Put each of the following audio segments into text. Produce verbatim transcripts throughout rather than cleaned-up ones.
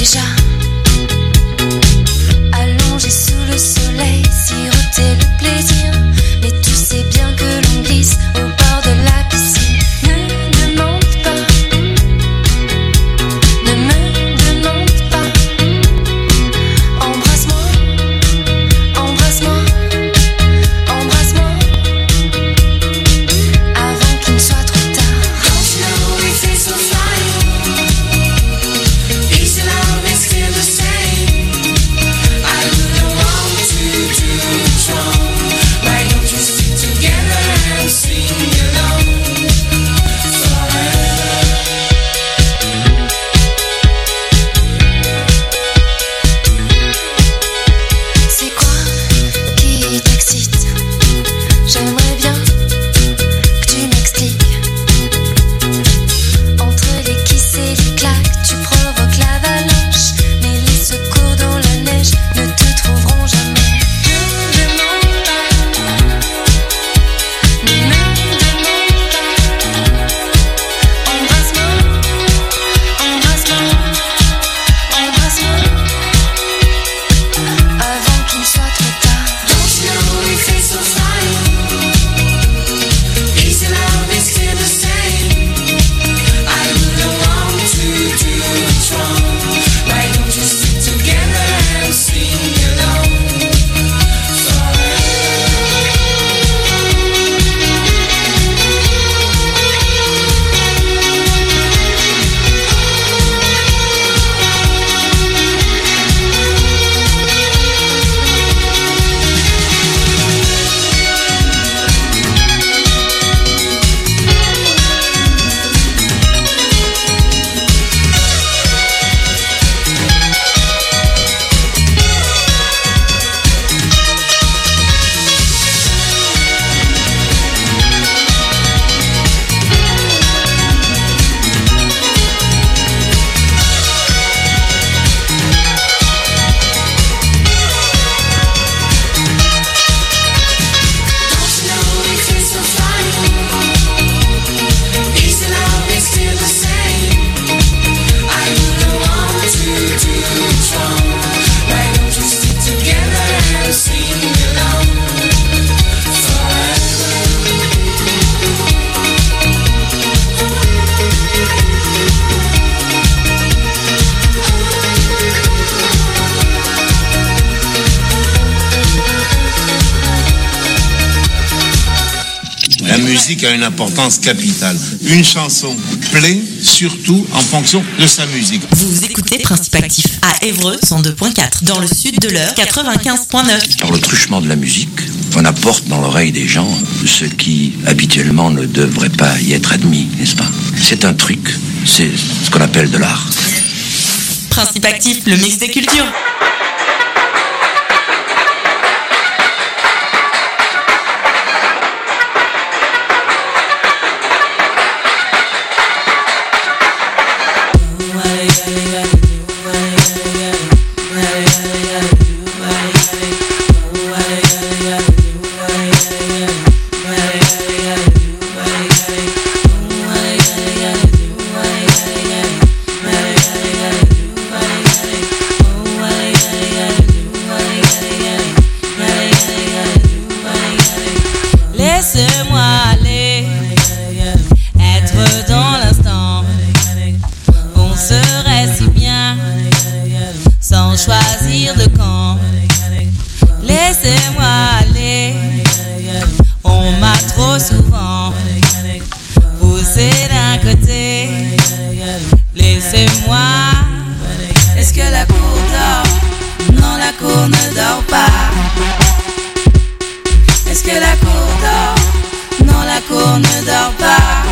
déjà. Allongé sous le soleil, siroter le plaisir. Mais tu sais bien que l'on glisse au bord de la piscine. Ne demande pas, ne me demande pas. Embrasse-moi, embrasse-moi, embrasse-moi. Avant qu'il ne soit trop tard. Don't you know we feel so fine? Peace and love is still the same. I wouldn't want to do it wrong. Why don't you stick together and sing along forever? C'est quoi qui t'excite? J'aimerais bien que tu m'expliques. Entre les kisses et les claques, tu provoques l'avalanche. Mais les secours dans la neige ne te trouveront jamais. Ne me demande pas, ne me demande pas. Embrasse-moi, embrasse-moi, embrasse-moi. Avant qu'il ne soit trop tard. Don't you know we feel so fine? Peace and love is still the same. I wouldn't want to do it wrong. Why don't you stick together and sing along forever? Don't you know we feel so fine? Peace and love is still the same. I wouldn't want to do it wrong. Why don't you stick together and sing along forever? La musique a une importance capitale. Une chanson plaît surtout en fonction de sa musique. Vous écoutez Principe Actif à Évreux cent deux point quatre, dans le sud de l'Eure quatre-vingt-quinze point neuf. Par le truchement de la musique, on apporte dans l'oreille des gens ce qui habituellement ne devrait pas y être admis, n'est-ce pas? C'est un truc, c'est ce qu'on appelle de l'art. Principe Actif, le mix des cultures. Laissez-moi aller, être dans l'instant. On serait si bien, sans choisir de camp. Laissez-moi aller, on m'a trop souvent poussé d'un côté. Laissez-moi. Est-ce que la cour dort? Non, la cour ne dort pas. Est-ce que la cour dort? Non, la cour ne dort pas.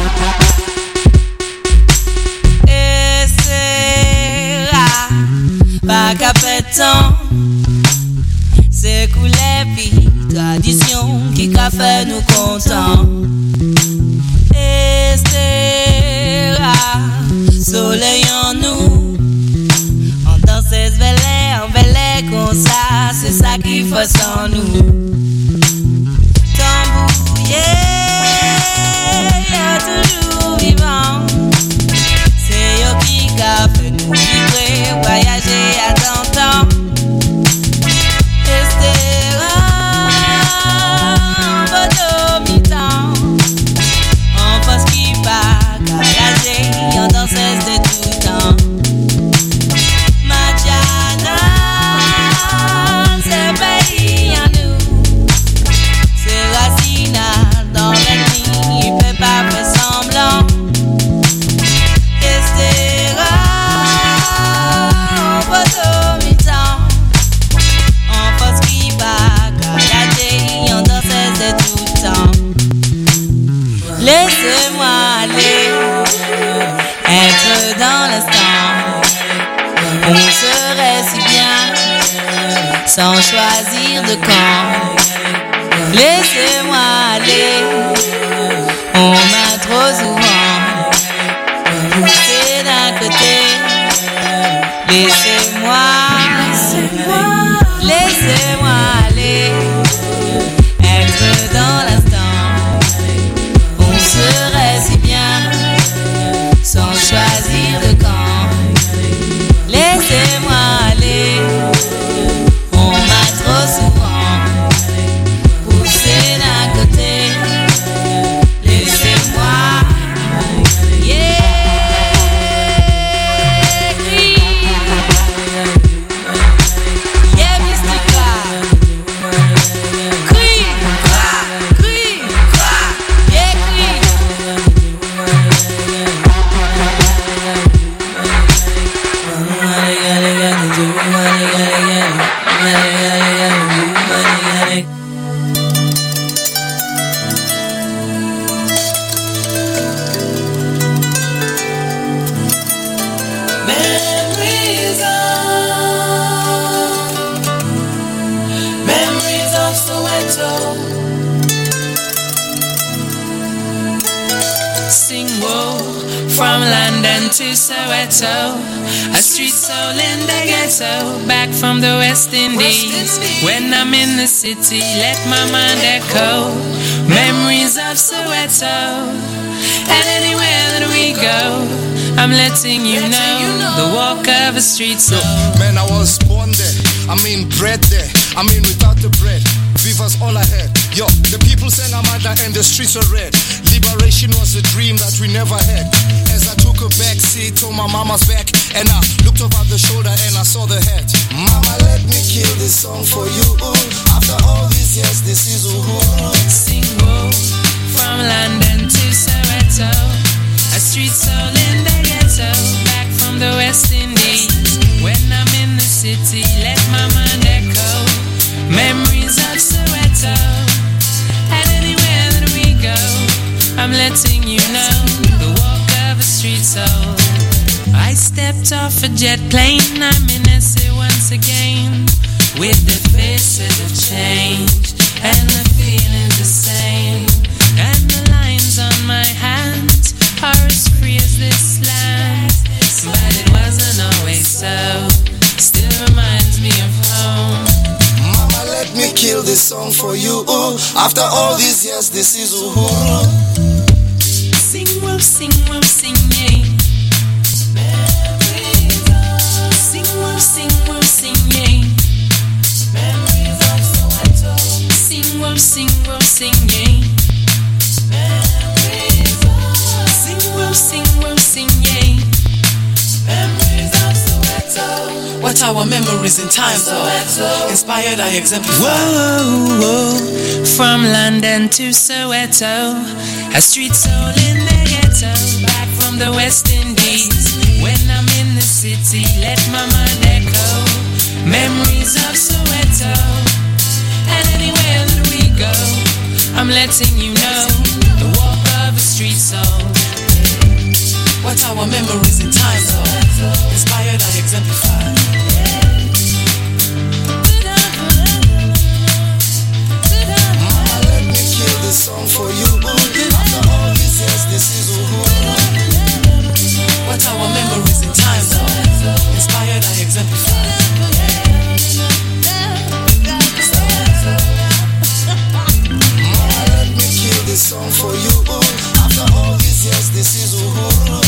Et c'est rare, pas qu'à temps. C'est cool les filles, tradition qui qu'a fait nous contents. Et c'est rare, soleil en nous. On danse ce belé, en belé comme ça, c'est ça qu'il faut sans nous. Yeah, toujours vivant. C'est yo qui a fait nous vibrer, voyager. On serait si bien sans choisir de camp. Laissez-moi aller, on m'a trop souvent poussé d'un côté. Laissez-moi, laissez-moi, laissez-moi aller, être dans l'instant. On serait si bien sans choisir de camp. Laissez-moi aller, on m'a trop souvent poussé d'un côté. Laissez-moi, yeah. Yeah, mister Clark. Crie, crie, crie, yeah, crie. Memories of, memories of Soweto. Sing woe from London to Soweto, a street soul in the ghetto, back from the West Indies. When I'm in the city, let my mind echo memories of Soweto. And anywhere that we go, I'm letting you know the walk of a street soul. Man, I was born there, I mean bred there, I mean without the bread, Viva's all I had. Yo, the people sang Amanda and the streets were red. Liberation was a dream that we never had. As I took a back seat to my mama's back, and I looked over the shoulder and I saw the hat. Mama, let me kill this song for you. After all these years, this is Uhuru. Sing woe from London to Soweto, a street soul in the ghetto, back from the West Indies. When I'm in the city, let my mind echo memories of Soweto. And anywhere that we go, I'm letting you know the walk of a street soul. I stepped off a jet plane, I'm in S A once again, with the faces of change and the feelings the same. And the lines on my hands are as free as this land. But it wasn't always so, still reminds me of home. Mama, let me kill this song for you. After all these years, this is Uhuru. Sing, whoa, sing, whoa, sing, yeah. Sing, whoa, sing, whoa, sing, yeah. Memories of Soweto. Sing, whoa, sing, whoa, sing, yeah. Memories of, Sing, whoa, sing, whoa, sing, yeah. memories of Soweto. What our memories in time though, inspired I exemplify. Whoa, whoa, from London to Soweto, a street soul in the ghetto, back from the West Indies. When I'm in the city, let my mind echo memories of Soweto. And anywhere that we go, I'm letting you know the walk of a street soul. What our memories in time though, inspired I exemplify. Mama, let me kill this song for you. After all these years, this is Uhuru. What our memories in time though, inspired I exemplify. Mama, let me kill this song for you. After all these years, this is Uhuru.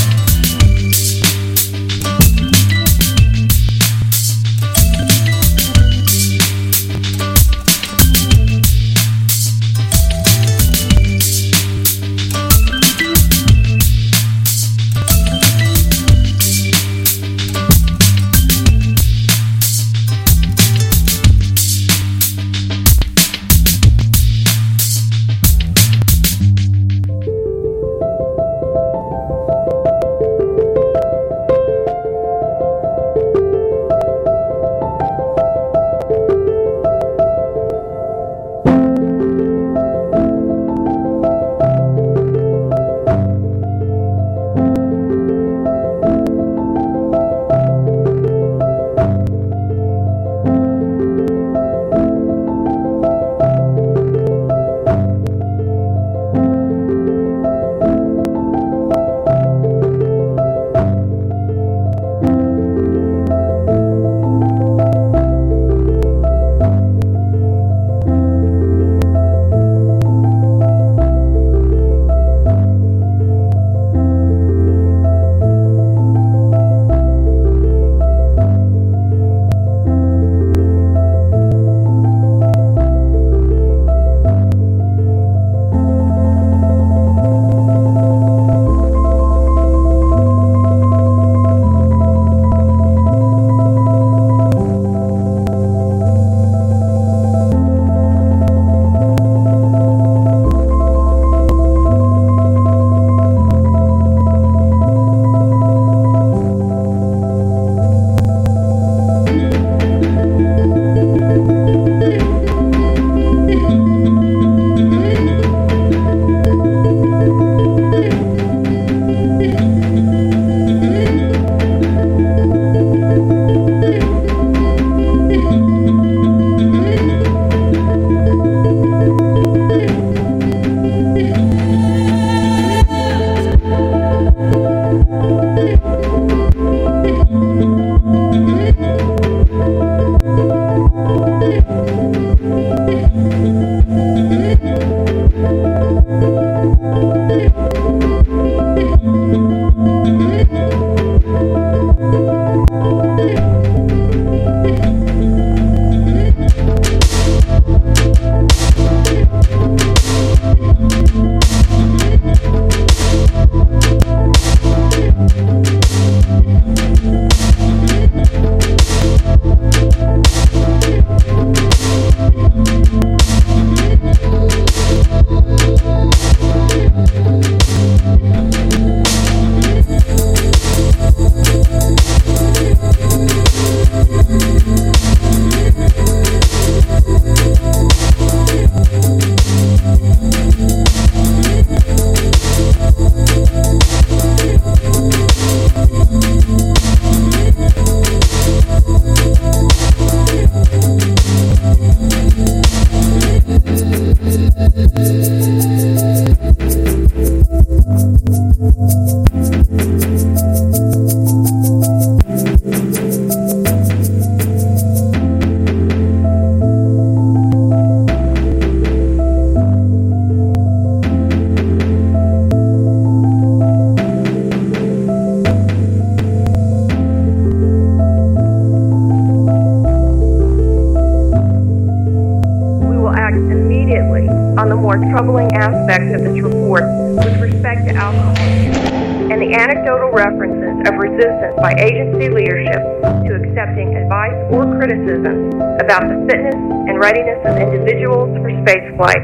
more troubling aspects of this report with respect to alcohol use and the anecdotal references of resistance by agency leadership to accepting advice or criticism about the fitness and readiness of individuals for spaceflight.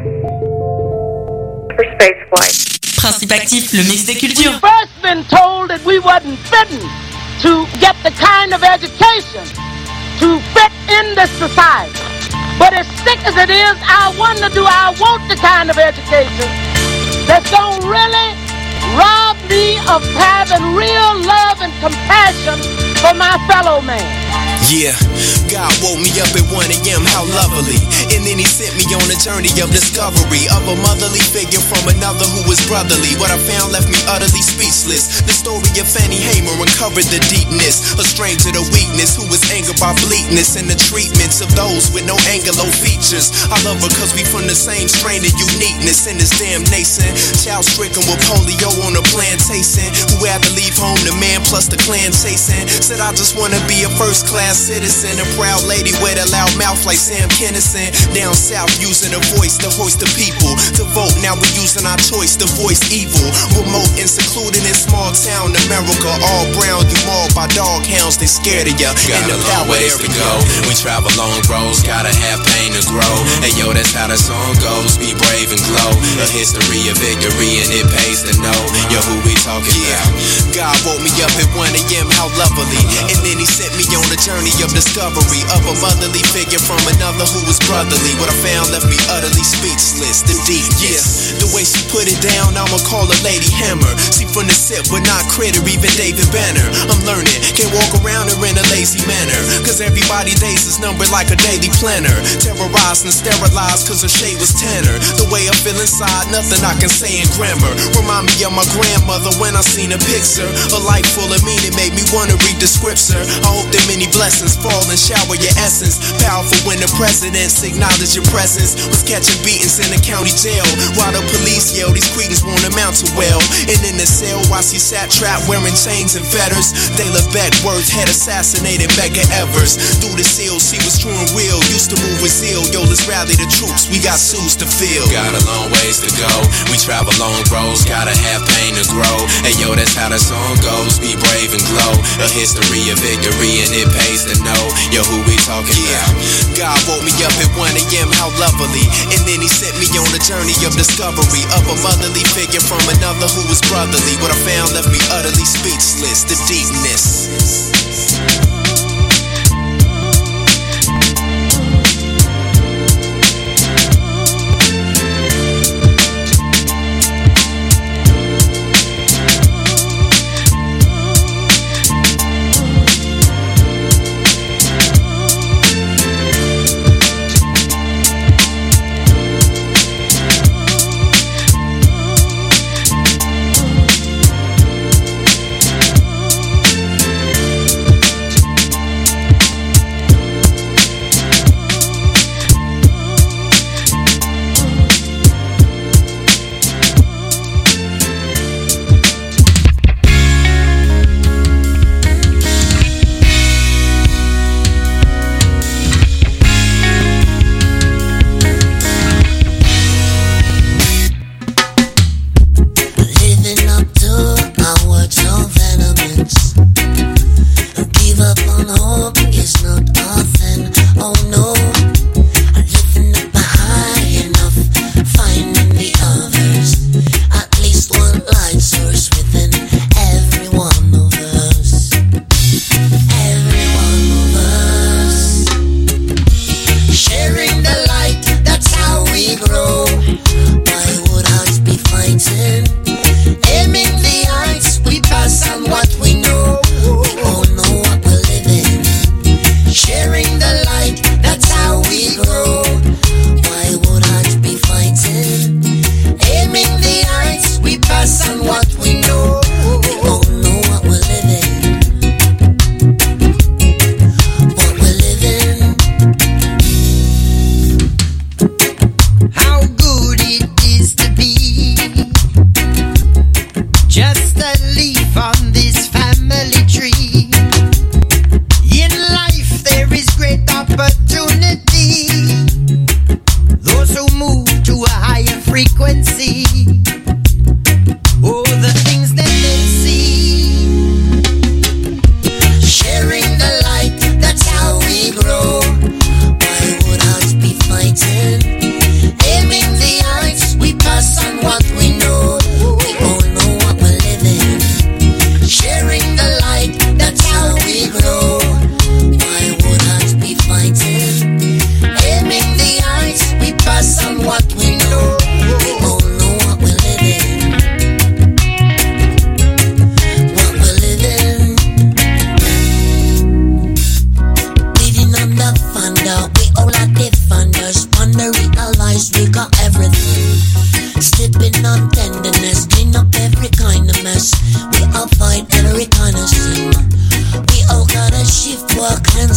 For spaceflight. Principe Actif, le mix des cultures. We've first been told that we wasn't fitting to get the kind of education to fit in this society. But as sick as it is, I wonder, do I want the kind of education that's gonna really rob me of having real love and compassion for my fellow man? Yeah, God woke me up at one a.m., how lovely. And then he sent me on a journey of discovery of a motherly figure from another who was brotherly. What I found left me utterly speechless. The story of Fanny Hamer uncovered the deepness, a stranger to weakness who was angered by bleakness and the treatments of those with no Anglo features. I love her cause we from the same strain of uniqueness in this damn nation. Child stricken with polio on a plantation, who had to leave home, the man plus the clan chasing. Said I just wanna be a first class citizen, a proud lady with a loud mouth like Sam Kinison. Down south using a voice to hoist the people to vote. Now we're using our choice to voice evil. Remote and secluded in small town America, all brown, you mauled by dog hounds, they scared of ya. Got a long ways to go. We travel long roads, gotta have pain to grow. And yo, that's how the song goes. Be brave and glow. A history of victory and it pays to know. Yo, who we talking yeah. about? God woke me up at one a.m., how lovely. And then he sent me on a journey of discovery of a motherly figure from another who was brotherly. What I found left me utterly speechless. The deepness, yeah. The way she put it down, I'ma call her Lady Hammer. See from the sip, but not critter, even David Banner. I'm learning, can't walk around her in a lazy manner, cause everybody's days is numbered like a daily planner. Terrorized and sterilized cause her shade was tanner. The way I feel inside, nothing I can say in grammar. Remind me of my grandmother when I seen a picture. A life full of meaning made me wanna read the scripture. I hope that many blessings fall and shower your essence. Powerful when the presidents acknowledge your presence. Was catching beatings in the county jail while the police yell these cretins won't amount to well. And in the cell while she sat trapped wearing chains and fetters. Dayla Beckworth had assassinated Becca Evers. Through the seal she was true and real, used to move with zeal. Yo, let's rally the troops, we got suits to fill. Got a long ways to go. We travel long roads, gotta have pain to grow. And yo, that's how the song goes. Be brave and glow. A history of victory and it pays to know. Yo, who we talking yeah. about? God woke me up at one a.m., how lovely. And then he sent me on a journey of discovery of a motherly figure from another who was brotherly. What I found left me utterly speechless. The deepness.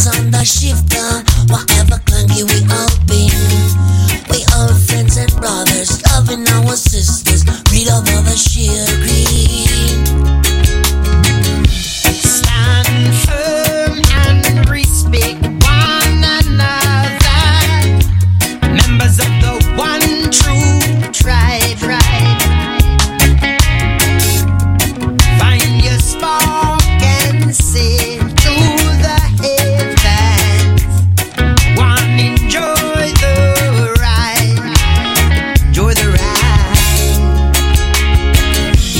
wheels on the shifter. Whatever clunky we all been. We all friends and brothers, loving our sisters. Read over the sheer green. Stand firm and respect one another. Members of the one true tribe, right? Find your spark and sail to the heavens. One, enjoy the ride, enjoy the ride.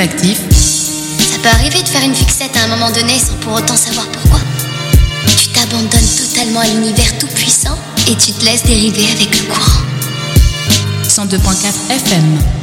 Perspectif. Ça peut arriver de faire une fixette à un moment donné sans pour autant savoir pourquoi. Tu t'abandonnes totalement à l'univers tout puissant et tu te laisses dériver avec le courant. cent deux point quatre F M.